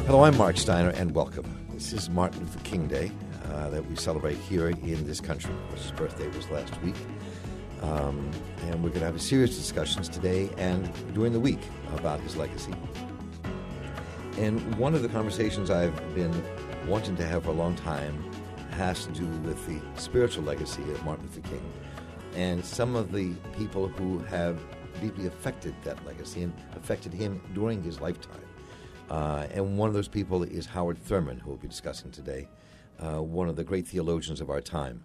Hello, I'm Mark Steiner, and welcome. This is Martin Luther King Day that we celebrate here in this country. His birthday was last week. And we're going to have a serious discussions today and during the week about his legacy. And one of the conversations I've been wanting to have for a long time has to do with the spiritual legacy of Martin Luther King and some of the people who have deeply affected that legacy and affected him during his lifetime. And one of those people is Howard Thurman, who we'll be discussing today, one of the great theologians of our time,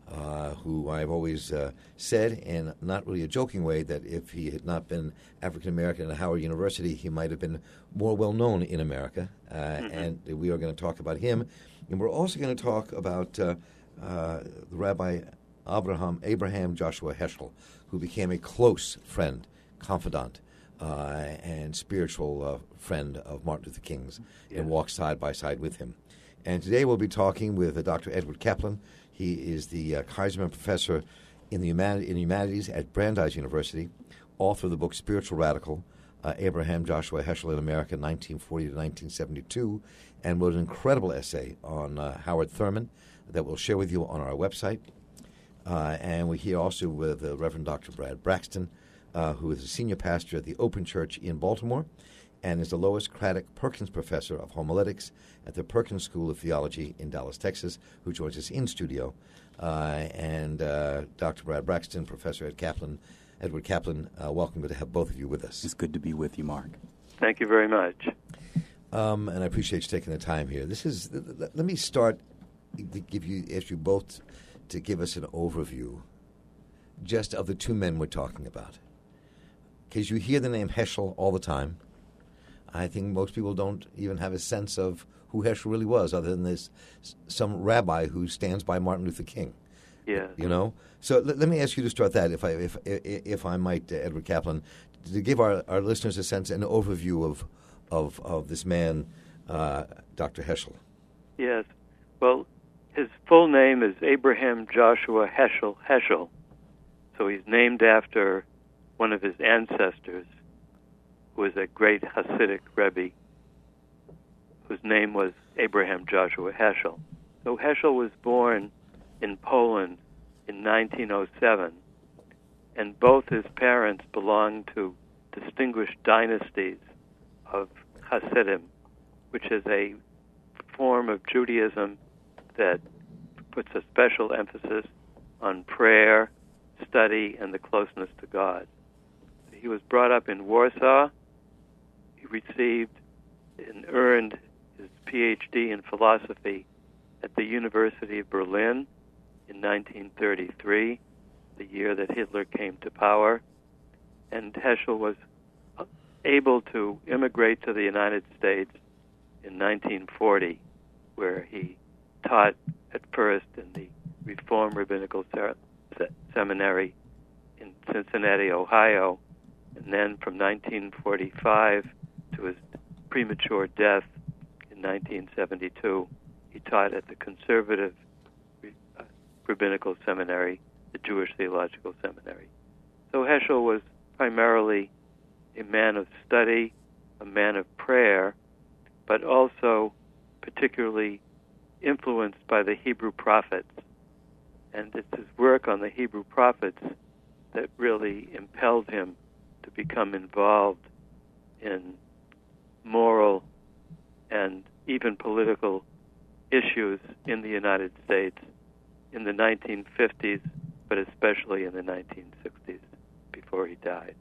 who I've always said, in not really a joking way, that if he had not been African-American at Howard University, he might have been more well-known in America. And we are going to talk about him. And we're also going to talk about the Rabbi Abraham Joshua Heschel, who became a close friend, confidant, and spiritual friend of Martin Luther King's, and walked side by side with him. And today we'll be talking with Dr. Edward Kaplan. He is the Kaiserman Professor in the Humanities at Brandeis University, author of the book Spiritual Radical, Abraham Joshua Heschel in America, 1940 to 1972, and wrote an incredible essay on Howard Thurman that we'll share with you on our website. And we're here also with Reverend Dr. Brad Braxton, who is a senior pastor at the Open Church in Baltimore and is the Lois Craddock Perkins Professor of Homiletics at the Perkins School of Theology in Dallas, Texas, who joins us in studio. And Dr. Brad Braxton, Professor at Edward Kaplan, welcome to have both of you with us. It's good to be with you, Mark. Thank you very much. And I appreciate you taking the time here. Let me start to ask you both to give us an overview just of the two men we're talking about. Because you hear the name Heschel all the time. I think most people don't even have a sense of who Heschel really was, other than some rabbi who stands by Martin Luther King. Yeah. You know? So let me ask you to start that, if I might, Edward Kaplan, to give our listeners a sense, an overview of this man, Dr. Heschel. Yes. Well, his full name is Abraham Joshua Heschel. So he's named after one of his ancestors, who was a great Hasidic Rebbe, whose name was Abraham Joshua Heschel. So Heschel was born in Poland in 1907, and both his parents belonged to distinguished dynasties of Hasidim, which is a form of Judaism that puts a special emphasis on prayer, study, and the closeness to God. He was brought up in Warsaw. He received and earned his Ph.D. in philosophy at the University of Berlin in 1933, the year that Hitler came to power. And Heschel was able to immigrate to the United States in 1940, where he taught at first in the Reformed Rabbinical Seminary in Cincinnati, Ohio, and then from 1945 to his premature death in 1972, he taught at the Conservative Rabbinical Seminary, the Jewish Theological Seminary. So Heschel was primarily a man of study, a man of prayer, but also particularly influenced by the Hebrew prophets. And it's his work on the Hebrew prophets that really impelled him to become involved in moral and even political issues in the United States in the 1950s, but especially in the 1960s, before he died.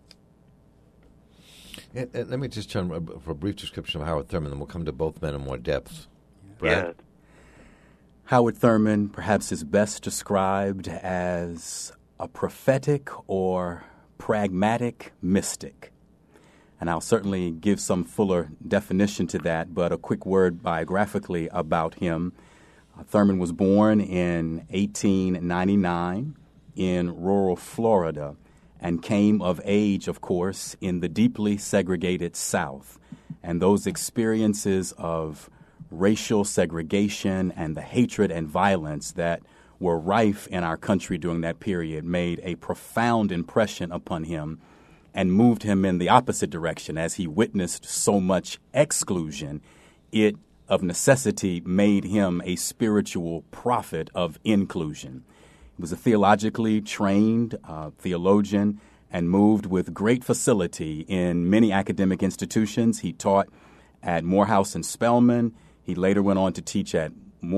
And let me just turn for a brief description of Howard Thurman, and we'll come to both men in more depth. Brad? Yes. Howard Thurman perhaps is best described as a prophetic or pragmatic mystic. And I'll certainly give some fuller definition to that, but a quick word biographically about him. Thurman was born in 1899 in rural Florida and came of age, of course, in the deeply segregated South. And those experiences of racial segregation and the hatred and violence that were rife in our country during that period made a profound impression upon him and moved him in the opposite direction as he witnessed so much exclusion it of necessity made him a spiritual prophet of inclusion. He was a theologically trained theologian and moved with great facility in many academic institutions. He taught at Morehouse and Spelman. He later went on to teach at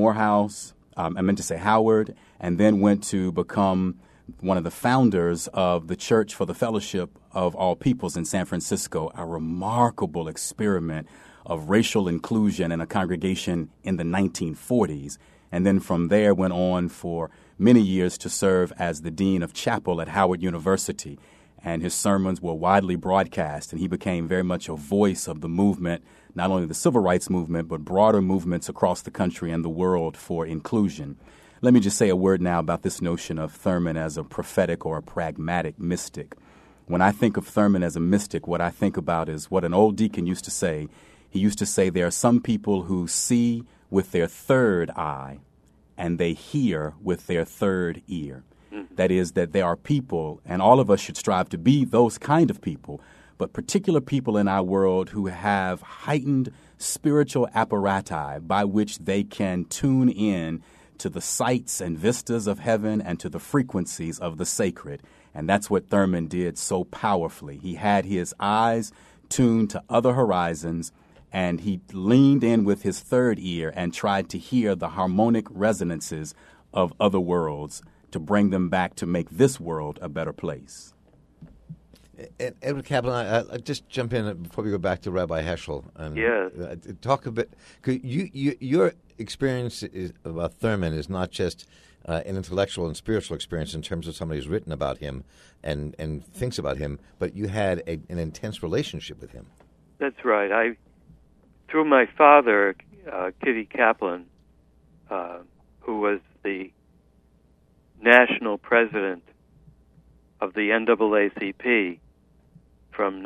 Howard, and then went to become one of the founders of the Church for the Fellowship of All Peoples in San Francisco, a remarkable experiment of racial inclusion in a congregation in the 1940s. And then from there went on for many years to serve as the Dean of Chapel at Howard University. And his sermons were widely broadcast, and he became very much a voice of the movement, not only the civil rights movement, but broader movements across the country and the world for inclusion. Let me just say a word now about this notion of Thurman as a prophetic or a pragmatic mystic. When I think of Thurman as a mystic, what I think about is what an old deacon used to say. He used to say there are some people who see with their third eye and they hear with their third ear. That is, that there are people, and all of us should strive to be those kind of people, but particular people in our world who have heightened spiritual apparati by which they can tune in to the sights and vistas of heaven and to the frequencies of the sacred. And that's what Thurman did so powerfully. He had his eyes tuned to other horizons, and he leaned in with his third ear and tried to hear the harmonic resonances of other worlds to bring them back to make this world a better place. Edward Kaplan, I'll just jump in before we go back to Rabbi Heschel. And, talk a bit. Your experience about Thurman is not just an intellectual and spiritual experience in terms of somebody who's written about him and thinks about him, but you had an intense relationship with him. That's right. Through my father, Kitty Kaplan, who was the national president of the NAACP from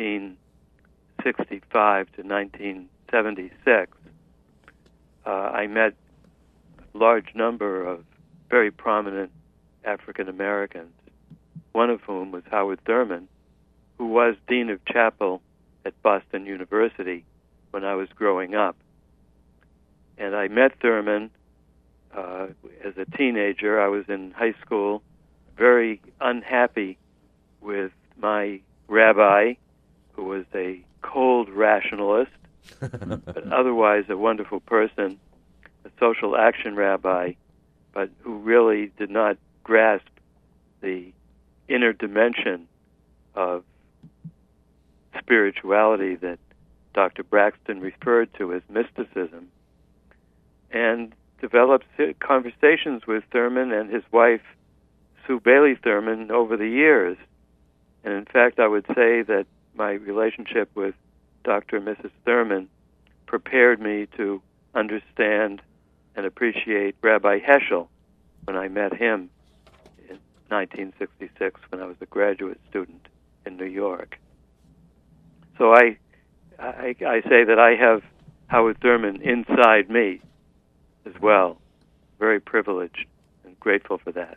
1965 to 1976, I met a large number of very prominent African Americans, one of whom was Howard Thurman, who was Dean of Chapel at Boston University when I was growing up. And I met Thurman as a teenager. I was in high school, very unhappy with my rabbi, who was a cold rationalist, but otherwise a wonderful person, a social action rabbi, but who really did not grasp the inner dimension of spirituality that Dr. Braxton referred to as mysticism, and developed conversations with Thurman and his wife, Sue Bailey Thurman, over the years. And in fact, I would say that my relationship with Dr. and Mrs. Thurman prepared me to understand and appreciate Rabbi Heschel when I met him in 1966 when I was a graduate student in New York. So I say that I have Howard Thurman inside me as well. Very privileged and grateful for that.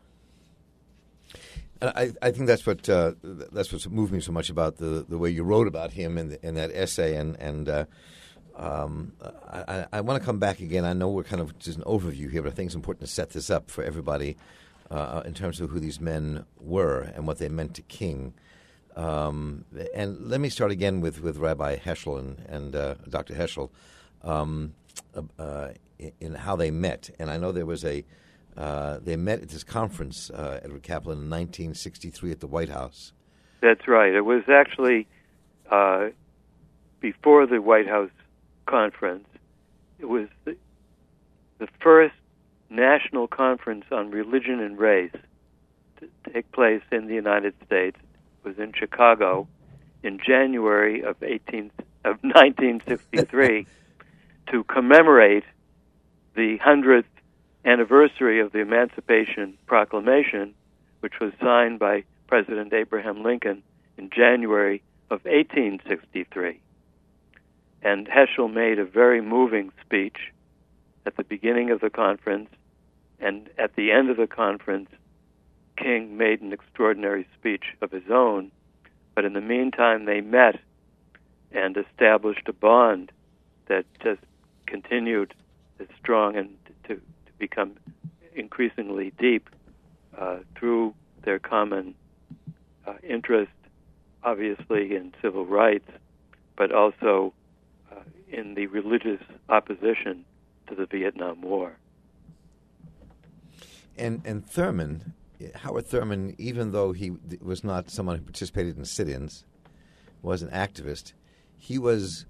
I think that's what's moved me so much about the way you wrote about him in that essay, and I want to come back again. I know we're kind of just an overview here, but I think it's important to set this up for everybody in terms of who these men were and what they meant to King. And let me start again with Rabbi Heschel and Dr. Heschel in how they met. And I know there was they met at this conference, Edward Kaplan, in 1963 at the White House. That's right. It was actually before the White House conference. It was the first national conference on religion and race to take place in the United States. It was in Chicago in January of 1963 to commemorate the 100th anniversary of the Emancipation Proclamation, which was signed by President Abraham Lincoln in January of 1863. And Heschel made a very moving speech at the beginning of the conference, and at the end of the conference, King made an extraordinary speech of his own. But in the meantime, they met and established a bond that just continued as strong and to become increasingly deep through their common interest, obviously in civil rights, but also in the religious opposition to the Vietnam War. And Thurman, Howard Thurman, even though he was not someone who participated in sit-ins, was an activist, he was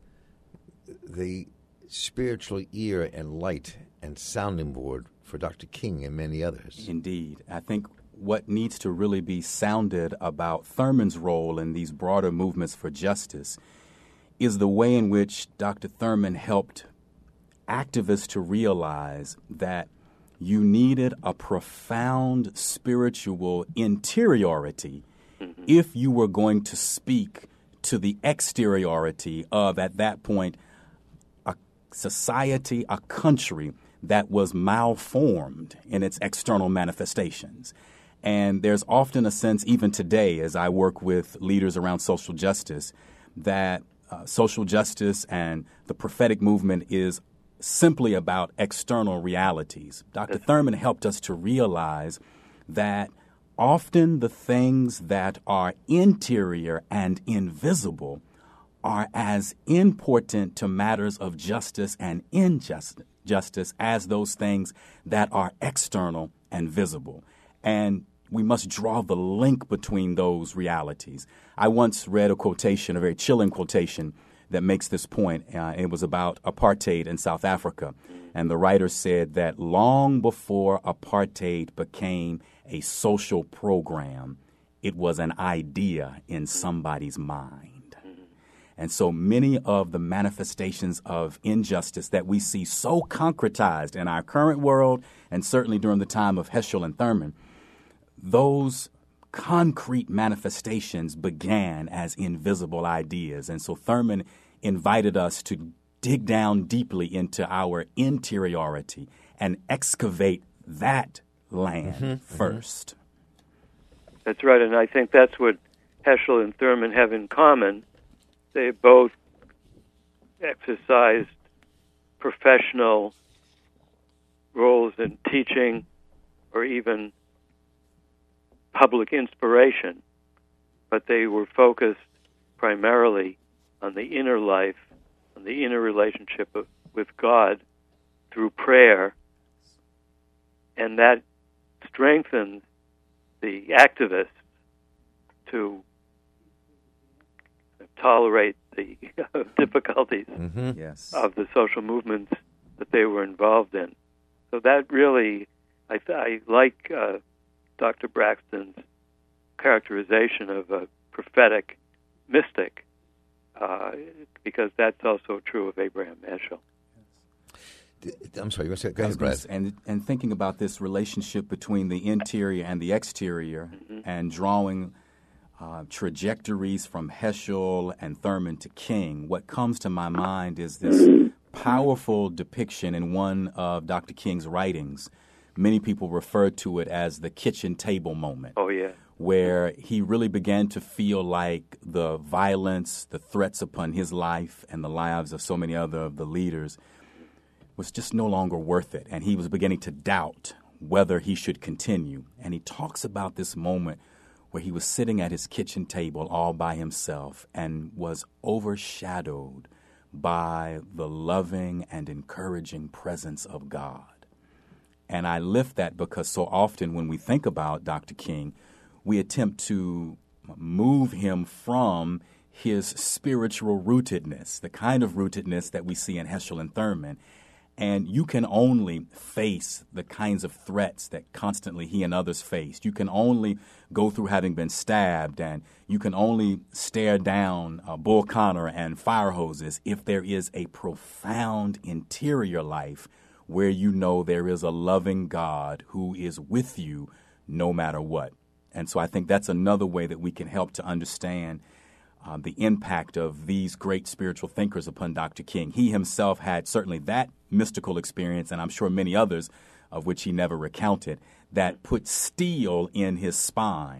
the spiritual ear and light and sounding board for Dr. King and many others. Indeed. I think what needs to really be sounded about Thurman's role in these broader movements for justice is the way in which Dr. Thurman helped activists to realize that you needed a profound spiritual interiority if you were going to speak to the exteriority of, at that point, a society, a country that was malformed in its external manifestations. And there's often a sense, even today, as I work with leaders around social justice, that social justice and the prophetic movement is simply about external realities. Dr. Thurman helped us to realize that often the things that are interior and invisible are as important to matters of justice and injustice as those things that are external and visible. And we must draw the link between those realities. I once read a quotation, a very chilling quotation, that makes this point. It was about apartheid in South Africa. And the writer said that long before apartheid became a social program, it was an idea in somebody's mind. And so many of the manifestations of injustice that we see so concretized in our current world, and certainly during the time of Heschel and Thurman, those concrete manifestations began as invisible ideas. And so Thurman invited us to dig down deeply into our interiority and excavate that land first. That's right, and I think that's what Heschel and Thurman have in common. They both exercised professional roles in teaching or even public inspiration, but they were focused primarily on the inner life, on the inner relationship with God through prayer, and that strengthens the activists to tolerate the difficulties of the social movements that they were involved in. So that really, I like Dr. Braxton's characterization of a prophetic mystic, because that's also true of Abraham Heschel. I'm sorry, you want to say, go ahead, Brad. And thinking about this relationship between the interior and the exterior, and drawing trajectories from Heschel and Thurman to King, what comes to my mind is this powerful depiction in one of Dr. King's writings. Many people refer to it as the kitchen table moment. Oh, yeah. Where he really began to feel like the violence, the threats upon his life and the lives of so many other of the leaders was just no longer worth it. And he was beginning to doubt whether he should continue. And he talks about this moment where he was sitting at his kitchen table all by himself and was overshadowed by the loving and encouraging presence of God. And I lift that because so often when we think about Dr. King, we attempt to move him from his spiritual rootedness, the kind of rootedness that we see in Heschel and Thurman. And you can only face the kinds of threats that constantly he and others faced. You can only go through having been stabbed, and you can only stare down Bull Connor and fire hoses if there is a profound interior life where you know there is a loving God who is with you no matter what. And so I think that's another way that we can help to understand the impact of these great spiritual thinkers upon Dr. King. He himself had certainly that mystical experience, and I'm sure many others of which he never recounted, that put steel in his spine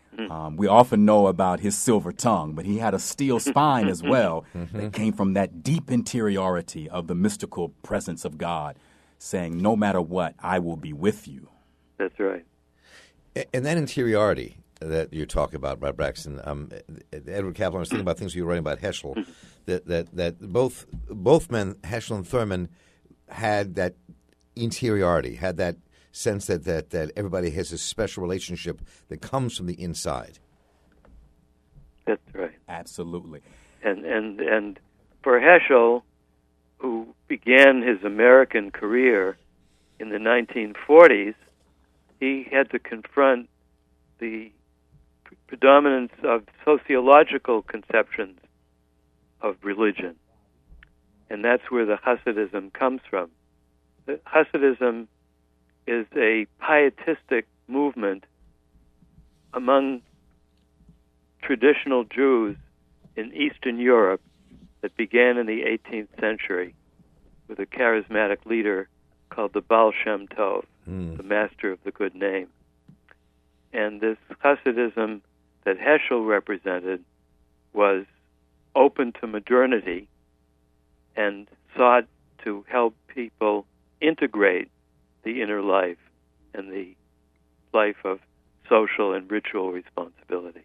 We often know about his silver tongue, but he had a steel spine as well that came from that deep interiority of the mystical presence of God, saying, no matter what, I will be with you. That's right. And that interiority that you're talking about, Braxton, Edward Kaplan, I was thinking about things you were writing about Heschel, that both men, Heschel and Thurman, had that interiority, had that sense that everybody has a special relationship that comes from the inside. That's right. Absolutely. And for Heschel, who began his American career in the 1940s, he had to confront the predominance of sociological conceptions of religion. And that's where the Hasidism comes from. The Hasidism is a pietistic movement among traditional Jews in Eastern Europe that began in the 18th century with a charismatic leader called the Baal Shem Tov, the master of the good name. And this Hasidism that Heschel represented was open to modernity and sought to help people integrate the inner life and the life of social and ritual responsibility.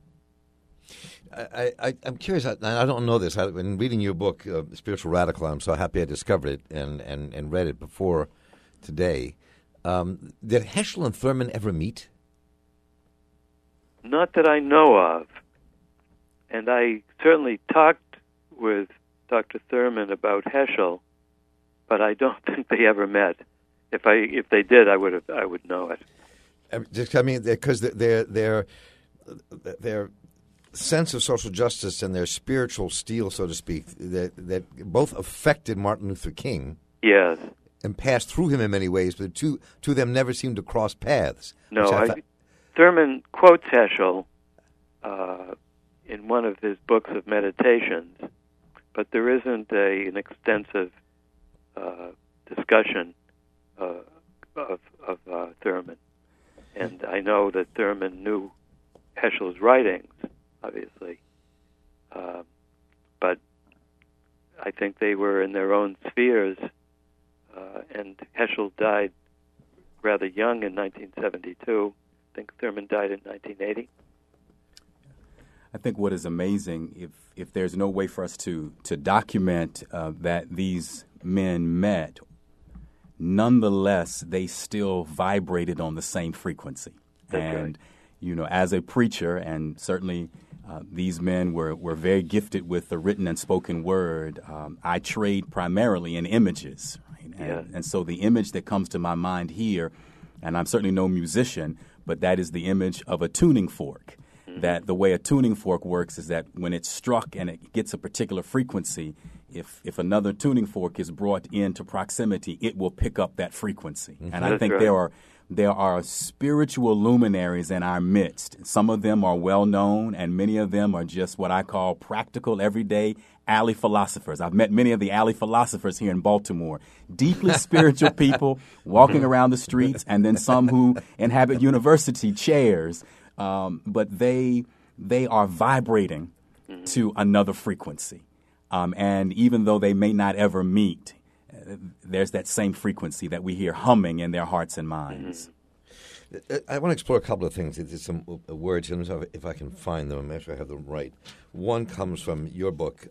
I'm curious. I don't know this. I've been reading your book, Spiritual Radical. I'm so happy I discovered it and read it before today. Did Heschel and Thurman ever meet? Not that I know of. And I certainly talked with Dr. Thurman about Heschel, but I don't think they ever met. If they did, I would know it. Because their sense of social justice and their spiritual steel, so to speak, that both affected Martin Luther King. Yes. And passed through him in many ways, but two of them never seemed to cross paths. No, Thurman quotes Heschel in one of his books of meditations, but there isn't an extensive discussion of Thurman. And I know that Thurman knew Heschel's writings, obviously, but I think they were in their own spheres, and Heschel died rather young in 1972. I think Thurman died in 1980. I think what is amazing, if there's no way for us to document that these men met, nonetheless, they still vibrated on the same frequency. That's right. You know, as a preacher, and certainly these men were very gifted with the written and spoken word, I trade primarily in images. Right? And so the image that comes to my mind here, and I'm certainly no musician, but that is the image of a tuning fork. That the way a tuning fork works is that when it's struck and it gets a particular frequency, if another tuning fork is brought into proximity, it will pick up that frequency. And I think right. there are spiritual luminaries in our midst. Some of them are well known, and many of them are just what I call practical, everyday alley philosophers. I've met many of the alley philosophers here in Baltimore. Deeply spiritual people walking around the streets, and then some who inhabit university chairs. But they are vibrating to another frequency. And even though they may not ever meet, there's that same frequency that we hear humming in their hearts and minds. I want to explore a couple of things. There's some words, if I can find them, make sure I have them right. One comes from your book,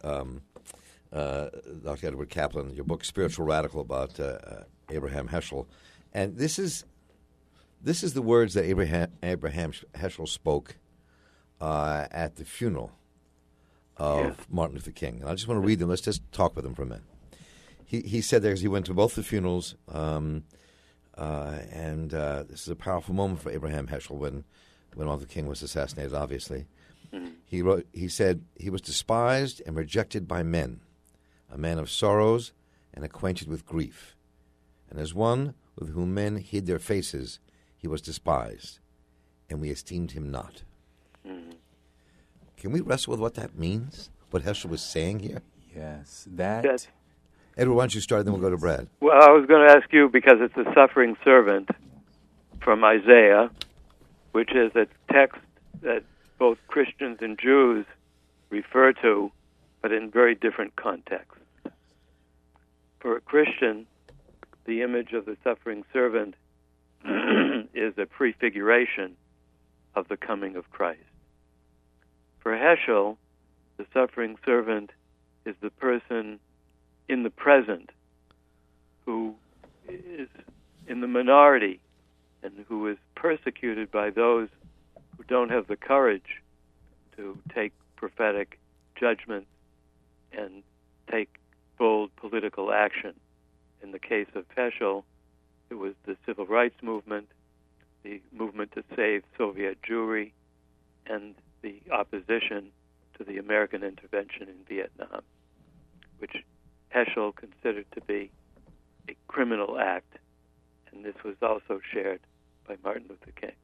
Dr. Edward Kaplan, your book, Spiritual Radical, about Abraham Heschel. And this is the words that Abraham Heschel spoke at the funeral of Martin Luther King. And I just want to read them. Let's just talk with them for a minute. He said there, he went to both the funerals, and this is a powerful moment for Abraham Heschel when Martin Luther King was assassinated, obviously. He said, he was despised and rejected by men, a man of sorrows and acquainted with grief. And as one with whom men hid their faces, he was despised, and we esteemed him not. Can we wrestle with what that means? What Heschel was saying here? Yes, Edward, why don't you start, then we'll go to Brad. Well, I was going to ask you, because it's the suffering servant from Isaiah, which is a text that both Christians and Jews refer to, but in very different contexts. For a Christian, the image of the suffering servant is a prefiguration of the coming of Christ. For Heschel, the suffering servant is the person in the present who is in the minority and who is persecuted by those who don't have the courage to take prophetic judgment and take bold political action. In the case of Heschel, it was the civil rights movement, the movement to save Soviet Jewry, and the opposition to the American intervention in Vietnam, which Heschel considered to be a criminal act, and this was also shared by Martin Luther King.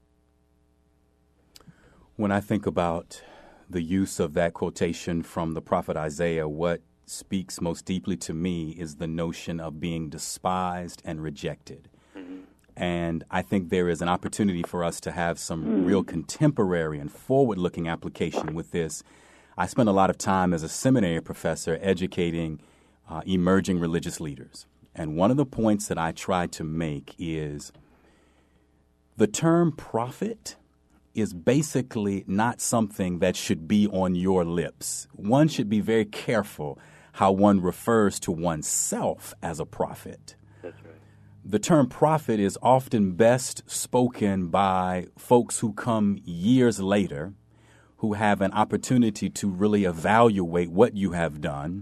When I think about the use of that quotation from the prophet Isaiah, what speaks most deeply to me is the notion of being despised and rejected. And I think there is an opportunity for us to have some real contemporary and forward-looking application with this. I spent a lot of time as a seminary professor educating emerging religious leaders. And one of the points that I try to make is the term prophet is basically not something that should be on your lips. One should be very careful how one refers to oneself as a prophet. That's right. The term prophet is often best spoken by folks who come years later, who have an opportunity to really evaluate what you have done.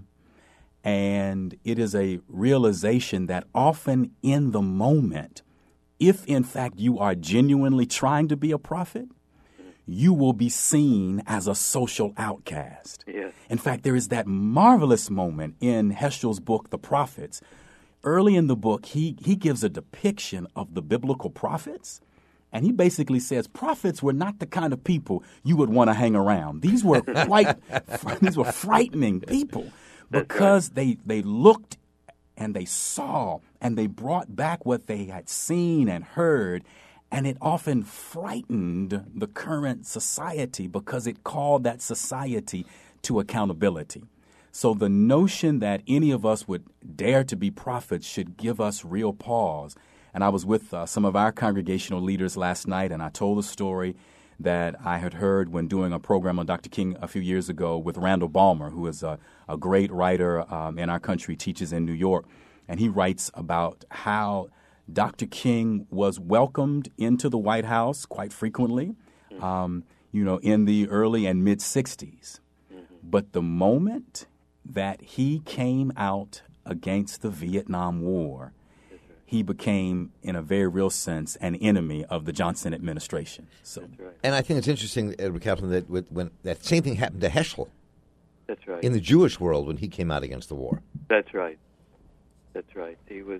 And it is a realization that often in the moment, if in fact you are genuinely trying to be a prophet, you will be seen as a social outcast. Yes. In fact, there is that marvelous moment in Heschel's book, The Prophets. Early in the book, he gives a depiction of the biblical prophets, and he basically says prophets were not the kind of people you would want to hang around. These were these were frightening people because they looked and they saw and they brought back what they had seen and heard, and it often frightened the current society because it called that society to accountability. So the notion that any of us would dare to be prophets should give us real pause. And I was with some of our congregational leaders last night, and I told a story that I had heard when doing a program on Dr. King a few years ago with Randall Balmer, who is a great writer in our country, teaches in New York. And he writes about how Dr. King was welcomed into the White House quite frequently, in the early and mid-'60s. But the moment that he came out against the Vietnam War, he became, in a very real sense, an enemy of the Johnson administration. So, Right. And I think it's interesting, Edward Kaplan, that when that same thing happened to Heschel That's right. in the Jewish world when he came out against the war. That's right. That's right. He was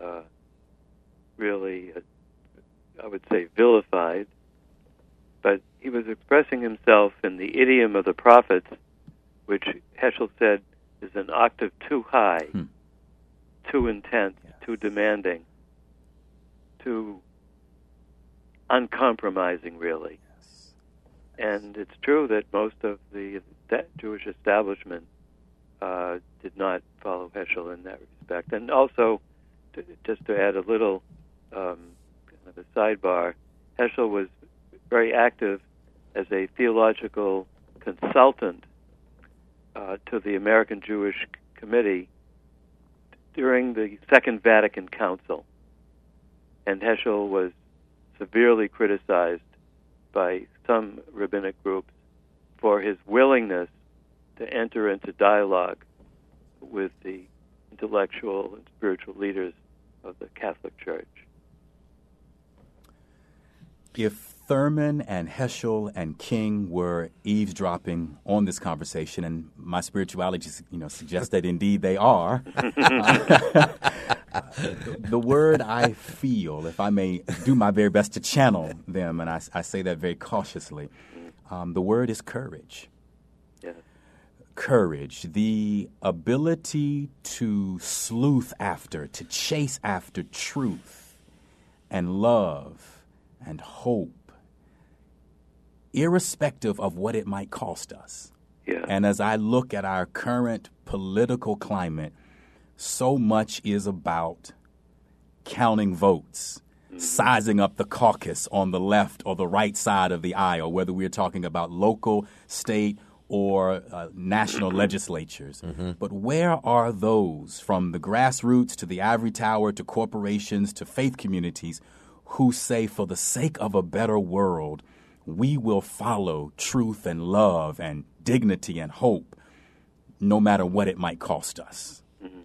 really, I would say, vilified, but he was expressing himself in the idiom of the prophets, which Heschel said is an octave too high, too intense, too demanding, too uncompromising, really. yes. And it's true that most of that Jewish establishment did not follow Heschel in that respect. And also, just to add a little kind of a sidebar, Heschel was very active as a theological consultant to the American Jewish Committee during the Second Vatican Council. And Heschel was severely criticized by some rabbinic groups for his willingness to enter into dialogue with the intellectual and spiritual leaders of the Catholic Church. If Thurman and Heschel and King were eavesdropping on this conversation, and my spirituality, suggests that indeed they are, the word I feel, if I may do my very best to channel them, and I say that very cautiously, the word is courage. Yes. Courage, the ability to sleuth after, to chase after truth and love and hope irrespective of what it might cost us. Yeah. And as I look at our current political climate, so much is about counting votes, sizing up the caucus on the left or the right side of the aisle, whether we're talking about local, state, or national legislatures. But where are those, from the grassroots to the ivory tower to corporations to faith communities, who say, for the sake of a better world, we will follow truth and love and dignity and hope, no matter what it might cost us?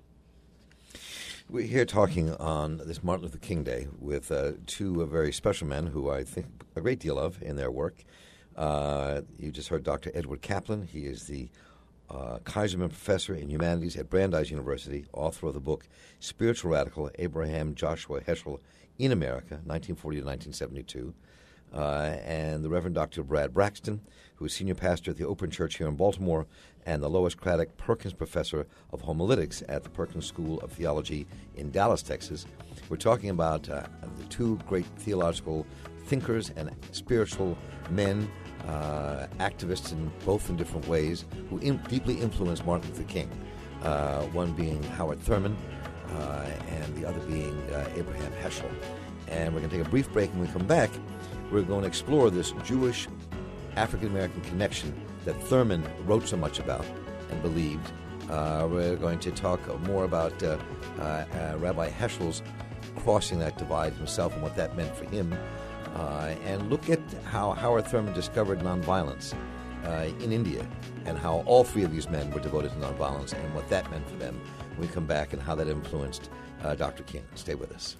We're here talking on this Martin Luther King Day with two very special men who I think a great deal of in their work. You just heard Dr. Edward Kaplan. He is the Kaiserman Professor in Humanities at Brandeis University, author of the book Spiritual Radical, Abraham Joshua Heschel in America, 1940 to 1972. And the Reverend Dr. Brad Braxton, who is senior pastor at the Open Church here in Baltimore, and the Lois Craddock Perkins Professor of Homiletics at the Perkins School of Theology in Dallas, Texas. We're talking about the two great theological thinkers and spiritual men, activists both in different ways, who deeply influenced Martin Luther King, one being Howard Thurman and the other being Abraham Heschel. And we're going to take a brief break, and when we come back, we're going to explore this Jewish African-American connection that Thurman wrote so much about and believed. We're going to talk more about Rabbi Heschel's crossing that divide himself and what that meant for him, and look at how Howard Thurman discovered nonviolence in India, and how all three of these men were devoted to nonviolence and what that meant for them when we come back, and how that influenced Dr. King. Stay with us.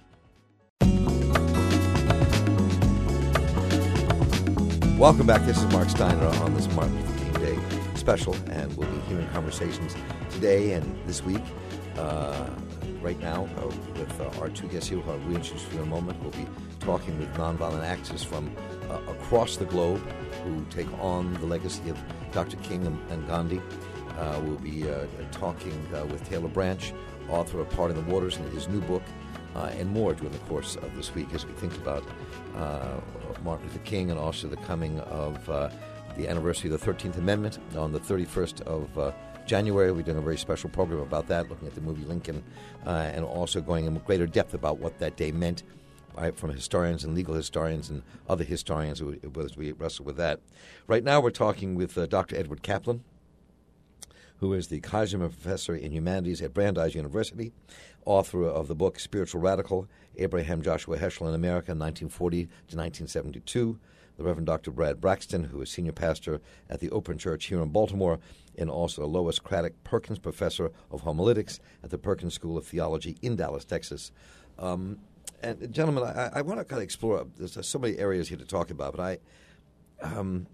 Welcome back. This is Mark Steiner on this Martin Luther King Day special, and we'll be hearing conversations today and this week. Right now, with our two guests here, who I'll reintroduce you in a moment, we'll be talking with nonviolent activists from across the globe who take on the legacy of Dr. King and Gandhi. We'll be talking with Taylor Branch, author of Parting the Waters, and his new book, and more during the course of this week as we think about Martin Luther King, and also the coming of the anniversary of the 13th Amendment on the 31st of January. We're doing a very special program about that, looking at the movie Lincoln, and also going in greater depth about what that day meant from historians and legal historians and other historians as we wrestle with that. Right now we're talking with Dr. Edward Kaplan, who is the Kaiserman Professor in Humanities at Brandeis University, author of the book Spiritual Radical, Abraham Joshua Heschel in America, 1940 to 1972. The Reverend Dr. Brad Braxton, who is senior pastor at the Open Church here in Baltimore, and also Lois Craddock Perkins Professor of Homiletics at the Perkins School of Theology in Dallas, Texas. And gentlemen, I want to kind of explore, there's so many areas here to talk about, but I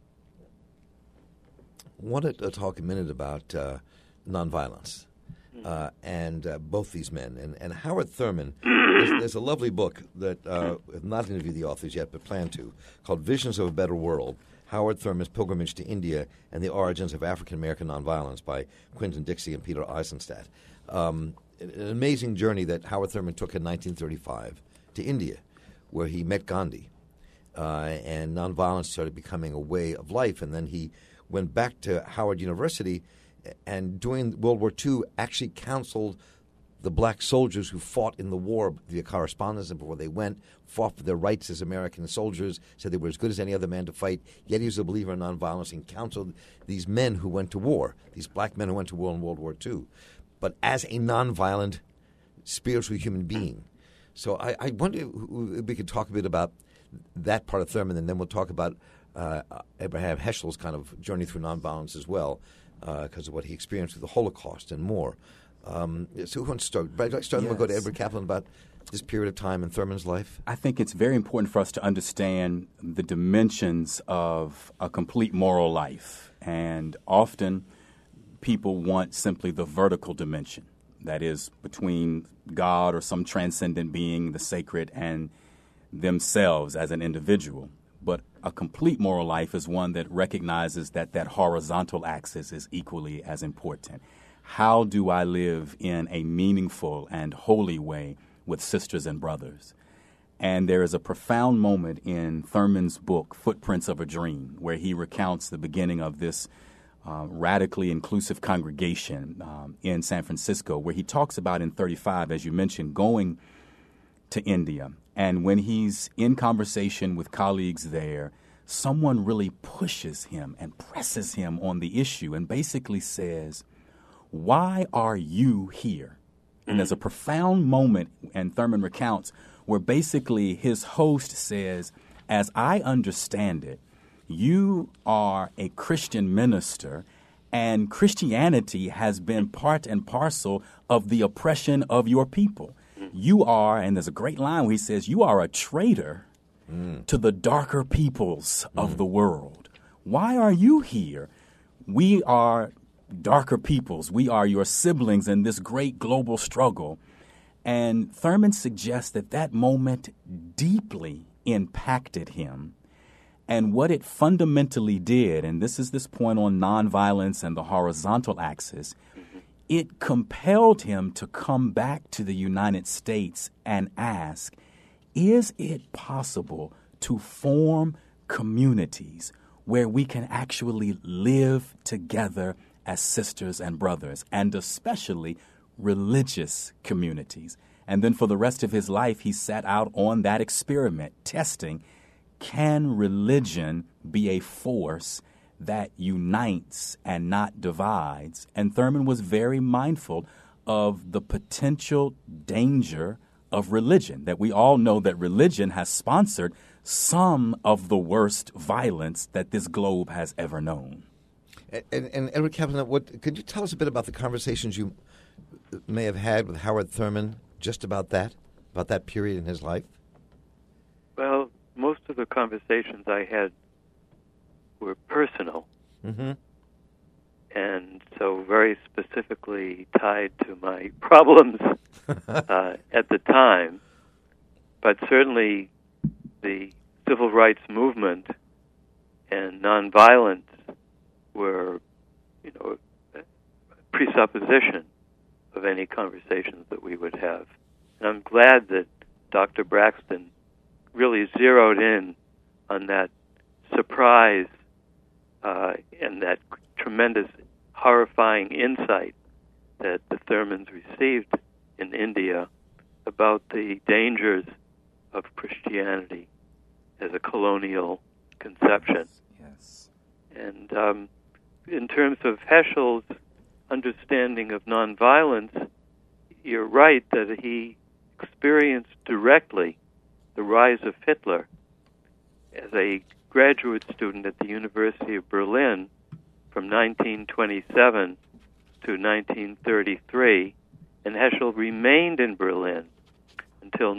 wanted to talk a minute about nonviolence and both these men. And Howard Thurman, there's a lovely book that I've not interviewed the authors yet, but plan to, called Visions of a Better World, Howard Thurman's Pilgrimage to India and the Origins of African-American Nonviolence by Quentin Dixie and Peter Eisenstadt. An amazing journey that Howard Thurman took in 1935 to India, where he met Gandhi, and nonviolence started becoming a way of life. And then he went back to Howard University, and during World War II actually counseled the black soldiers who fought in the war via correspondence, and before they went, fought for their rights as American soldiers, said they were as good as any other man to fight, yet he was a believer in nonviolence and counseled these men who went to war, these black men who went to war in World War II, but as a nonviolent, spiritual human being. So I wonder if we could talk a bit about that part of Thurman, and then we'll talk about Abraham Heschel's kind of journey through nonviolence as well, because of what he experienced with the Holocaust and more. So who wants to start? I'd like to start, and we'll go to Edward Kaplan about this period of time in Thurman's life. I think it's very important for us to understand the dimensions of a complete moral life. And often people want simply the vertical dimension, that is, between God or some transcendent being, the sacred, and themselves as an individual. But a complete moral life is one that recognizes that horizontal axis is equally as important. How do I live in a meaningful and holy way with sisters and brothers? And there is a profound moment in Thurman's book, Footprints of a Dream, where he recounts the beginning of this radically inclusive congregation in San Francisco, where he talks about in 35, as you mentioned, going to India. And when he's in conversation with colleagues there, someone really pushes him and presses him on the issue and basically says, "Why are you here?" And there's a profound moment, and Thurman recounts, where basically his host says, "As I understand it, you are a Christian minister, and Christianity has been part and parcel of the oppression of your people. You are," and there's a great line where he says, "you are a traitor to the darker peoples of the world. Why are you here? We are darker peoples. We are your siblings in this great global struggle." And Thurman suggests that that moment deeply impacted him. And what it fundamentally did, and this is this point on nonviolence and the horizontal axis, it compelled him to come back to the United States and ask, is it possible to form communities where we can actually live together as sisters and brothers, and especially religious communities? And then for the rest of his life, he set out on that experiment, testing, can religion be a force that unites and not divides? And Thurman was very mindful of the potential danger of religion, that we all know that religion has sponsored some of the worst violence that this globe has ever known. And Edward Kaplan, could you tell us a bit about the conversations you may have had with Howard Thurman just about that period in his life? Well, most of the conversations I had were personal, and so very specifically tied to my problems at the time. But certainly the civil rights movement and nonviolence were, a presupposition of any conversations that we would have. And I'm glad that Dr. Braxton really zeroed in on that surprise and that tremendous, horrifying insight that the Thurmans received in India about the dangers of Christianity as a colonial conception. Yes. And in terms of Heschel's understanding of nonviolence, you're right that he experienced directly the rise of Hitler as a graduate student at the University of Berlin from 1927 to 1933, and Heschel remained in Berlin until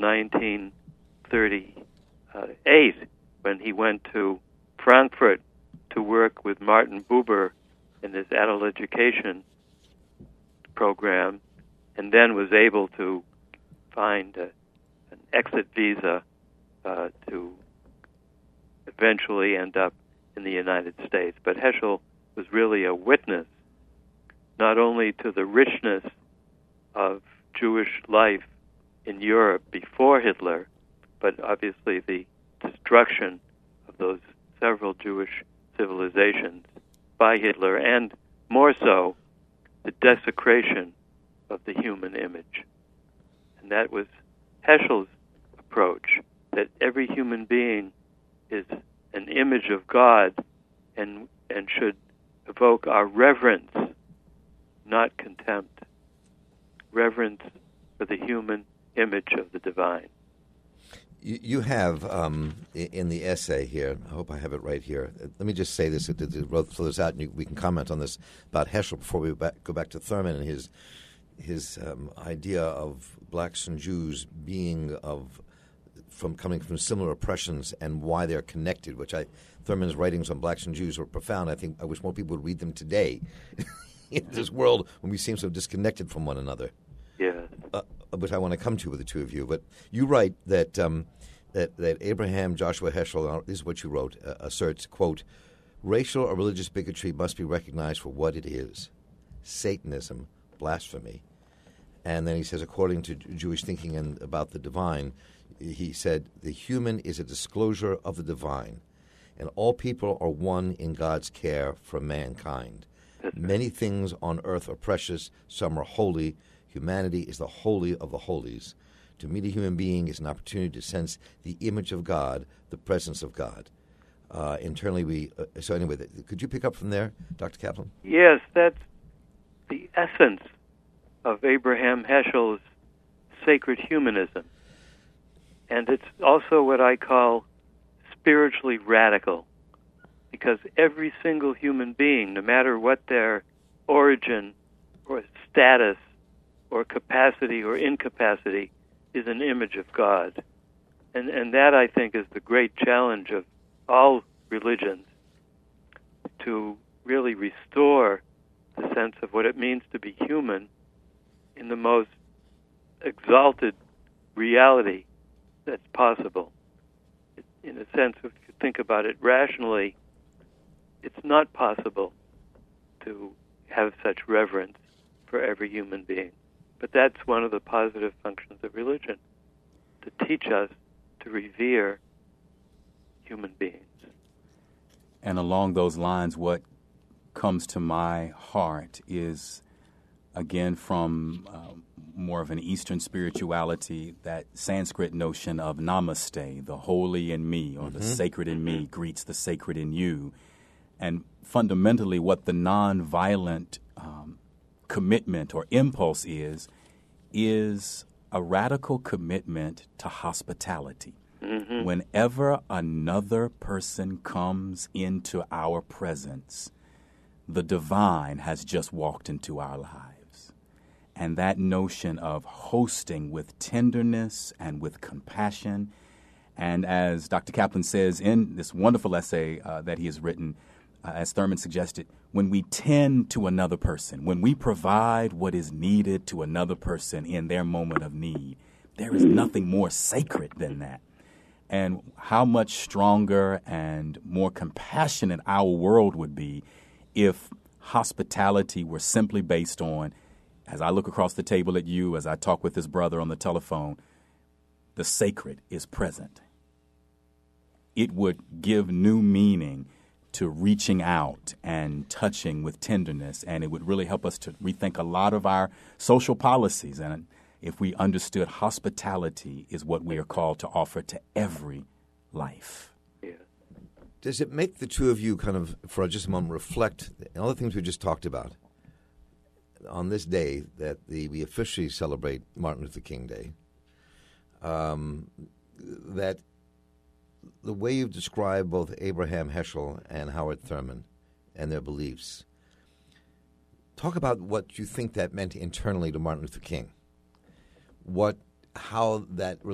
1938, when he went to Frankfurt to work with Martin Buber in his adult education program, and then was able to find an exit visa to eventually end up in the United States. But Heschel was really a witness not only to the richness of Jewish life in Europe before Hitler, but obviously the destruction of those several Jewish civilizations by Hitler, and more so, the desecration of the human image. And that was Heschel's approach, that every human being is an image of God and should evoke our reverence, not contempt. Reverence for the human image of the divine. You have, in the essay here, I hope I have it right here. Let me just say this, to throw this out, and we can comment on this about Heschel before we go back to Thurman and his idea of blacks and Jews being coming from similar oppressions and why they're connected, Thurman's writings on blacks and Jews were profound. I wish more people would read them today in this world when we seem so disconnected from one another. Yeah. Which I want to come to with the two of you. But you write that that Abraham Joshua Heschel, this is what you wrote, asserts, quote, racial or religious bigotry must be recognized for what it is: Satanism, blasphemy. And then he says, according to Jewish thinking and about the divine, he said, the human is a disclosure of the divine, and all people are one in God's care for mankind. Many things on earth are precious, some are holy. Humanity is the holy of the holies. To meet a human being is an opportunity to sense the image of God, the presence of God. Internally, so anyway, could you pick up from there, Dr. Kaplan? Yes, that's the essence of Abraham Heschel's sacred humanism. And it's also what I call spiritually radical, because every single human being, no matter what their origin or status or capacity or incapacity, is an image of God. And that, I think, is the great challenge of all religions, to really restore the sense of what it means to be human in the most exalted reality that's possible. In a sense, if you think about it rationally, it's not possible to have such reverence for every human being. But that's one of the positive functions of religion, to teach us to revere human beings. And along those lines, what comes to my heart is, again, from more of an Eastern spirituality, that Sanskrit notion of namaste, the holy in me, or the sacred in me greets the sacred in you. And fundamentally, what the nonviolent commitment or impulse is a radical commitment to hospitality. Whenever another person comes into our presence, the divine has just walked into our lives. And that notion of hosting with tenderness and with compassion, and as Dr. Kaplan says in this wonderful essay that he has written, as Thurman suggested, when we tend to another person, when we provide what is needed to another person in their moment of need, there is nothing more sacred than that. And how much stronger and more compassionate our world would be if hospitality were simply based on, as I look across the table at you, as I talk with this brother on the telephone, the sacred is present. It would give new meaning to reaching out and touching with tenderness, and it would really help us to rethink a lot of our social policies. And if we understood hospitality is what we are called to offer to every life. Yeah. Does it make the two of you kind of, for just a moment, reflect on all the things we just talked about on this day that we officially celebrate Martin Luther King Day, that the way you've described both Abraham Heschel and Howard Thurman and their beliefs, talk about what you think that meant internally to Martin Luther King. How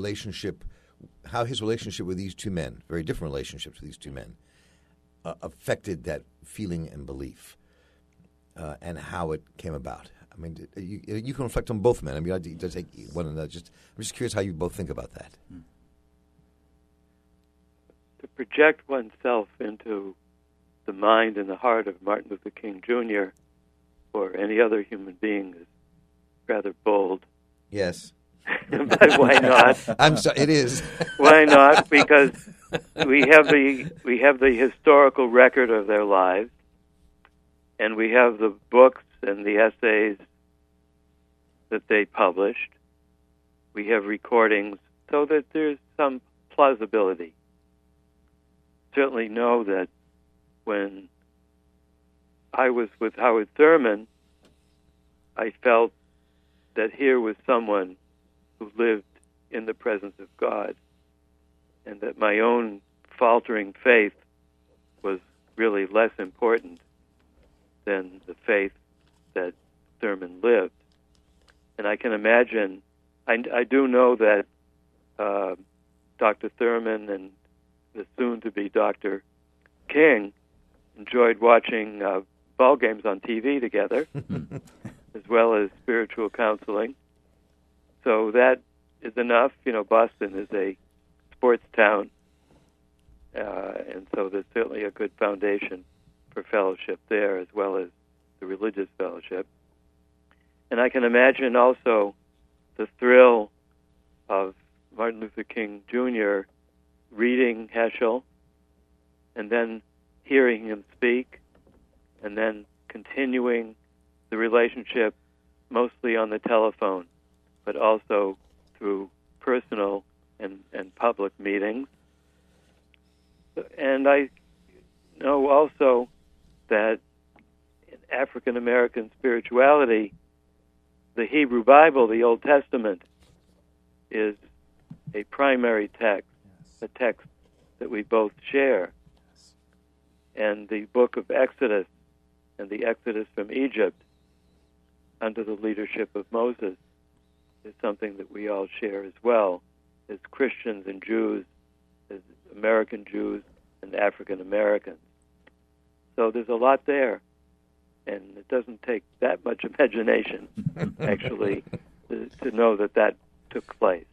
his relationship with these two men, very different relationships with these two men, affected that feeling and belief, and how it came about. I mean, you can reflect on both men. I mean, it does take one another. I'm just curious how you both think about that. To project oneself into the mind and the heart of Martin Luther King Jr. or any other human being is rather bold. Yes. But why not? I'm sorry, it is. Why not? Because we have the historical record of their lives, and we have the books and the essays that they published. We have recordings, so that there's some plausibility. Certainly know that when I was with Howard Thurman, I felt that here was someone who lived in the presence of God, and that my own faltering faith was really less important than the faith that Thurman lived. And I can imagine, I do know that Dr. Thurman and the soon-to-be Dr. King enjoyed watching ball games on TV together, as well as spiritual counseling. So that is enough. You know, Boston is a sports town, and so there's certainly a good foundation for fellowship there, as well as the religious fellowship. And I can imagine also the thrill of Martin Luther King Jr. reading Heschel and then hearing him speak and then continuing the relationship mostly on the telephone, but also through personal and public meetings. And I know also that in African American spirituality, the Hebrew Bible, the Old Testament, is a primary text, a text that we both share. And the book of Exodus and the Exodus from Egypt under the leadership of Moses is something that we all share as well, as Christians and Jews, as American Jews and African Americans. So there's a lot there, and it doesn't take that much imagination, actually, to know that that took place.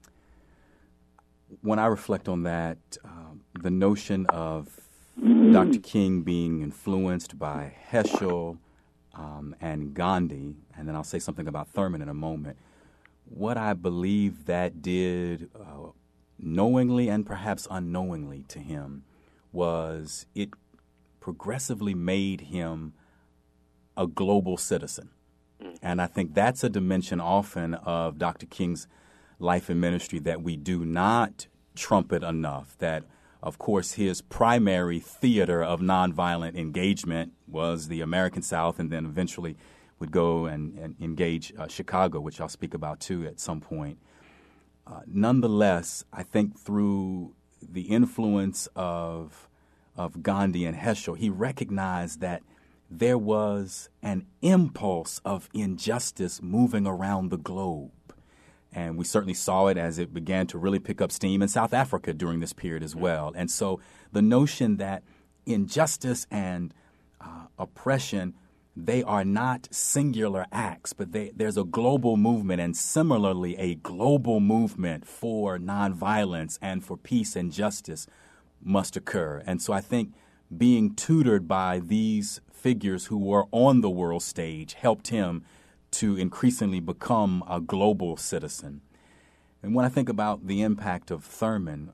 When I reflect on that, the notion of Dr. King being influenced by Heschel and Gandhi, and then I'll say something about Thurman in a moment, what I believe that did knowingly and perhaps unknowingly to him was it progressively made him a global citizen. And I think that's a dimension often of Dr. King's life and ministry that we do not trumpet enough, that, of course, his primary theater of nonviolent engagement was the American South, and then eventually would go and engage Chicago, which I'll speak about, too, at some point. Nonetheless, I think through the influence of Gandhi and Heschel, he recognized that there was an impulse of injustice moving around the globe. And we certainly saw it as it began to really pick up steam in South Africa during this period as well. And so the notion that injustice and oppression, they are not singular acts, but there's a global movement, and similarly a global movement for nonviolence and for peace and justice must occur. And so I think being tutored by these figures who were on the world stage helped him to increasingly become a global citizen. And when I think about the impact of Thurman,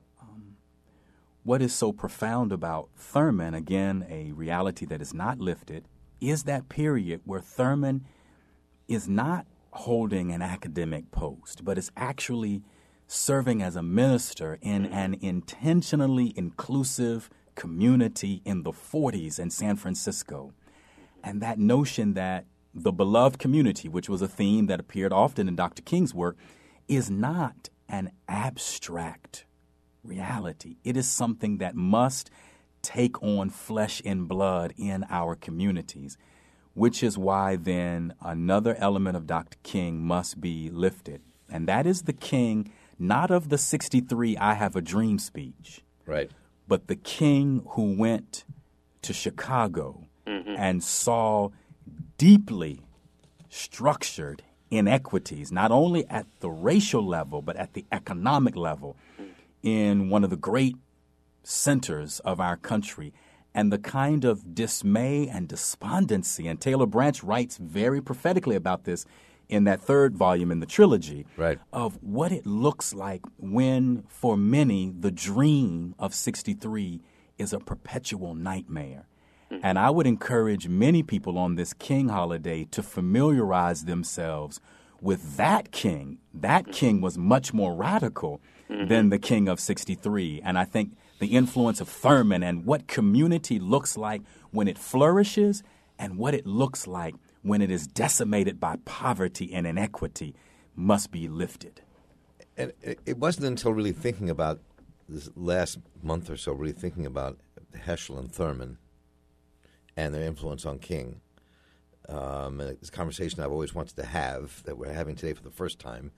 what is so profound about Thurman, again, a reality that is not lifted, is that period where Thurman is not holding an academic post, but is actually serving as a minister in an intentionally inclusive community in the 40s in San Francisco. And that notion that the beloved community, which was a theme that appeared often in Dr. King's work, is not an abstract reality. It is something that must take on flesh and blood in our communities, which is why then another element of Dr. King must be lifted. And that is the King, not of the 63 I Have a Dream speech, right, but the King who went to Chicago and saw deeply structured inequities, not only at the racial level, but at the economic level in one of the great centers of our country, and the kind of dismay and despondency. And Taylor Branch writes very prophetically about this in that third volume in the trilogy, right, of what it looks like when, for many, the dream of 63 is a perpetual nightmare. And I would encourage many people on this King holiday to familiarize themselves with that King. That King was much more radical than the King of 63. And I think the influence of Thurman and what community looks like when it flourishes and what it looks like when it is decimated by poverty and inequity must be lifted. And it wasn't until really thinking about this last month or so, really thinking about Heschel and Thurman and their influence on King, and this conversation I've always wanted to have that we're having today for the first time.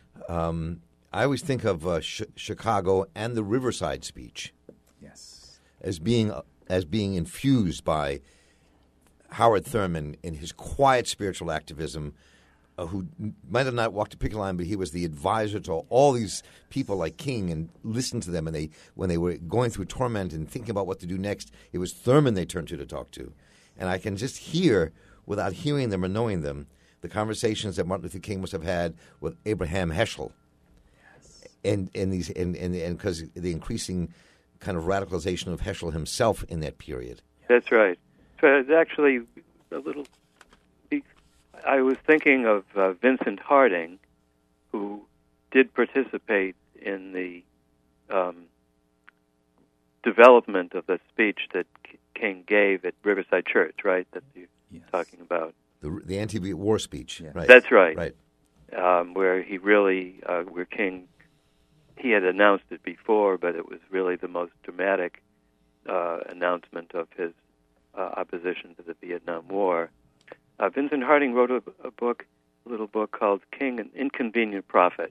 I always think of Chicago and the Riverside speech, yes, as being infused by Howard Thurman in his quiet spiritual activism, who might have not walked a picket line, but he was the advisor to all these people like King and listened to them. And when they were going through torment and thinking about what to do next, it was Thurman they turned to talk to. And I can just hear, without hearing them or knowing them, the conversations that Martin Luther King must have had with Abraham Heschel, and because the increasing kind of radicalization of Heschel himself in that period. That's right. So it's actually a little. I was thinking of Vincent Harding, who did participate in the development of the speech that King gave at Riverside Church, right? That you're talking about. The anti-war speech, right? That's right. Right. Where he really, where King, he had announced it before, but it was really the most dramatic announcement of his opposition to the Vietnam War. Vincent Harding wrote a little book called King, an Inconvenient Prophet.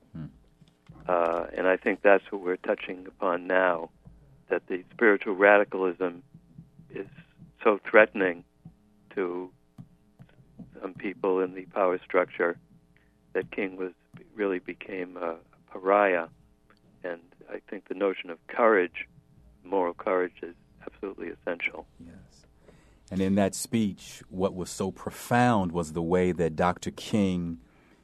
And I think that's what we're touching upon now, that the spiritual radicalism is so threatening to some people in the power structure that King really became a pariah. And I think the notion of courage, moral courage, is absolutely essential. Yes. And in that speech, what was so profound was the way that Dr. King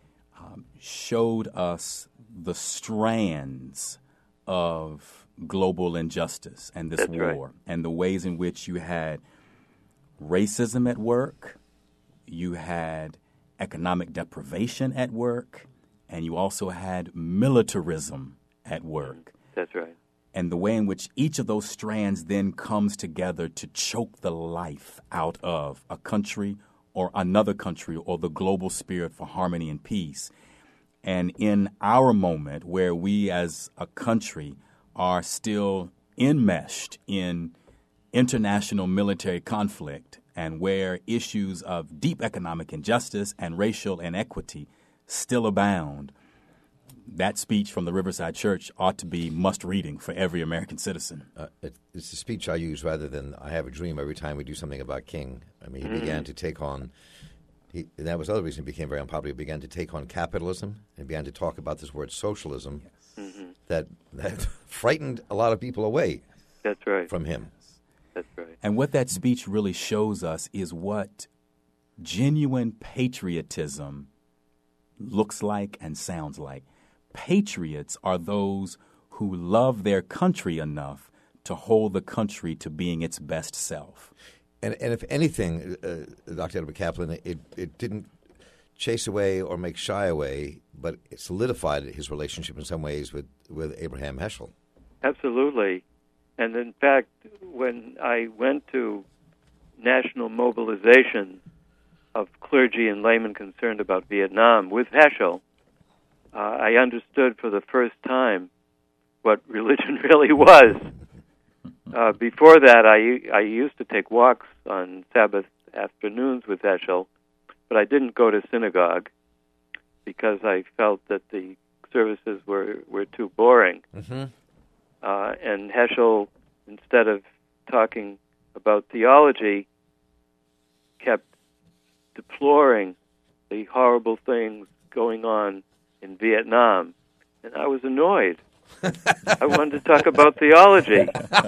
showed us the strands of global injustice and this war, and the ways in which you had racism at work, you had economic deprivation at work, and you also had militarism at work. That's right. And the way in which each of those strands then comes together to choke the life out of a country or another country or the global spirit for harmony and peace. And in our moment, where we as a country are still enmeshed in international military conflict, and where issues of deep economic injustice and racial inequity still abound, that speech from the Riverside Church ought to be must-reading for every American citizen. It's a speech I use rather than I have a dream every time we do something about King. I mean, he began to take on, and that was the other reason he became very unpopular. He began to take on capitalism and began to talk about this word socialism that frightened a lot of people away. That's right. From him. That's right. And what that speech really shows us is what genuine patriotism looks like and sounds like. Patriots are those who love their country enough to hold the country to being its best self. And if anything, Dr. Edward Kaplan, it didn't chase away or make shy away, but it solidified his relationship in some ways with Abraham Heschel. Absolutely. And in fact, when I went to national mobilization of clergy and laymen concerned about Vietnam with Heschel, I understood for the first time what religion really was. Before that, I used to take walks on Sabbath afternoons with Heschel, but I didn't go to synagogue because I felt that the services were too boring. Mm-hmm. And Heschel, instead of talking about theology, kept deploring the horrible things going on in Vietnam, and I was annoyed. I wanted to talk about theology.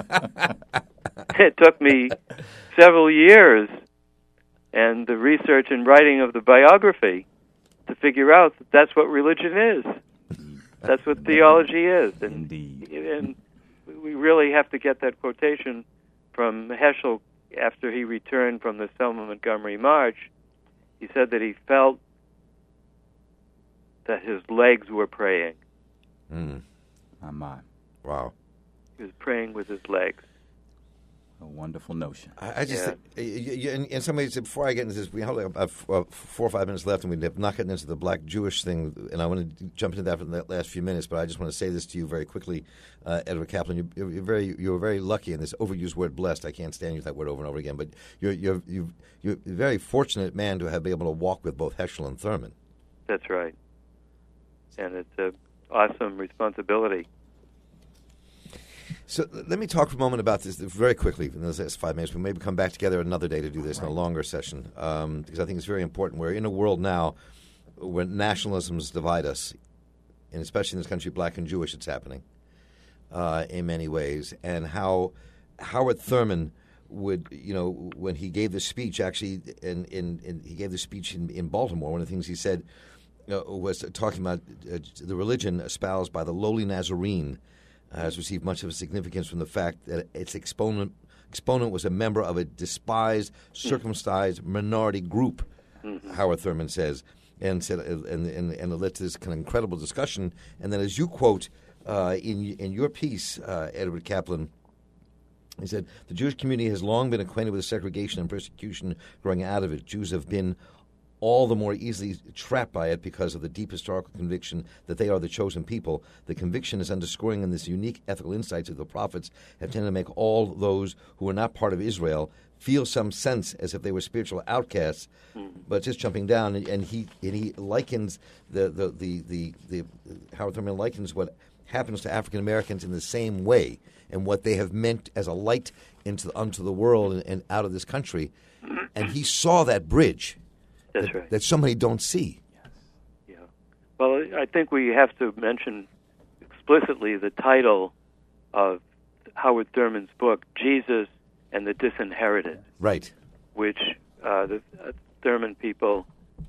It took me several years and the research and writing of the biography to figure out that that's what religion is. That's what theology is. And we really have to get that quotation from Heschel after he returned from the Selma Montgomery March. He said that he felt that his legs were praying. Wow. He was praying with his legs. A wonderful notion. I just think, in some ways, before I get into this, we have about 4 or 5 minutes left, and we have not gotten into the black Jewish thing, and I want to jump into that for the last few minutes, but I just want to say this to you very quickly, Edward Kaplan. You're very lucky, and this overused word "blessed," I can't stand use that word over and over again, but you're a very fortunate man to have been able to walk with both Heschel and Thurman. That's right. And it's an awesome responsibility. So let me talk for a moment about this very quickly in the last 5 minutes. We maybe come back together another day to do this in a longer session because I think it's very important. We're in a world now where nationalisms divide us, and especially in this country, black and Jewish, it's happening in many ways. And how Howard Thurman would, when he gave the speech, actually, and he gave the speech in Baltimore, one of the things he said was talking about the religion espoused by the lowly Nazarene has received much of its significance from the fact that its exponent was a member of a despised, circumcised minority group, Howard Thurman says, and it led to this kind of incredible discussion. And then, as you quote in your piece, Edward Kaplan, he said, the Jewish community has long been acquainted with the segregation and persecution growing out of it. Jews have been all the more easily trapped by it because of the deep historical conviction that they are the chosen people. The conviction is underscoring in this unique ethical insights of the prophets have tended to make all those who are not part of Israel feel some sense as if they were spiritual outcasts. But just jumping down, and he likens the Howard Thurman likens what happens to African Americans in the same way, and what they have meant as a light unto the world and out of this country. And he saw that bridge. That's right. That so many don't see. Yes. Yeah. Well, I think we have to mention explicitly the title of Howard Thurman's book, Jesus and the Disinherited. Right. Which the Thurman people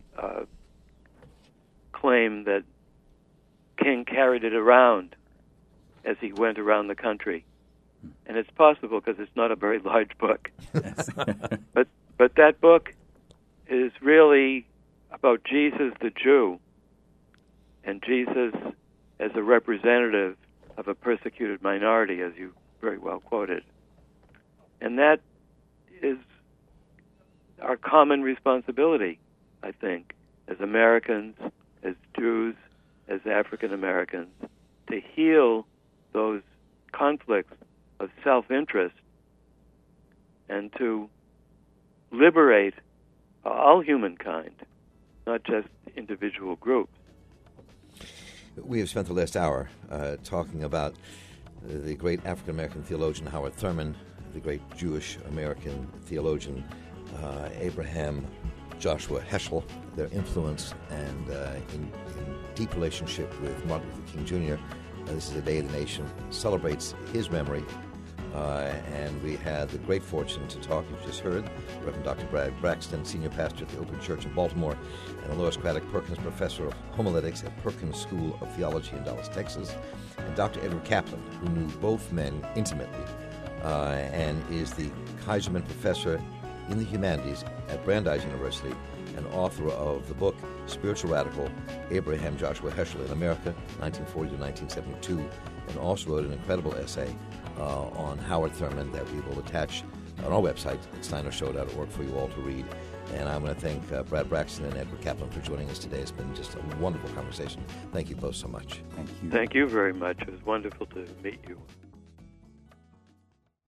claim that King carried it around as he went around the country. And it's possible because it's not a very large book. But that book is really about Jesus the Jew and Jesus as a representative of a persecuted minority, as you very well quoted. And that is our common responsibility, I think, as Americans, as Jews, as African Americans, to heal those conflicts of self-interest and to liberate all humankind, not just individual groups. We have spent the last hour talking about the great African-American theologian Howard Thurman, the great Jewish-American theologian Abraham Joshua Heschel, their influence and in deep relationship with Martin Luther King Jr. This is a day the nation celebrates his memory. And we had the great fortune to talk, you just heard, Reverend Dr. Brad Braxton, Senior Pastor at the Open Church in Baltimore, and Lois Craddock Perkins, Professor of Homiletics at Perkins School of Theology in Dallas, Texas, and Dr. Edward Kaplan, who knew both men intimately, and is the Kaiserman Professor in the Humanities at Brandeis University and author of the book Spiritual Radical, Abraham Joshua Heschel in America, 1940 to 1972, and also wrote an incredible essay on Howard Thurman that we will attach on our website at steinershow.org for you all to read. And I'm going to thank Brad Braxton and Edward Kaplan for joining us today. It's been just a wonderful conversation. Thank you both so much. Thank you. Thank you very much. It was wonderful to meet you.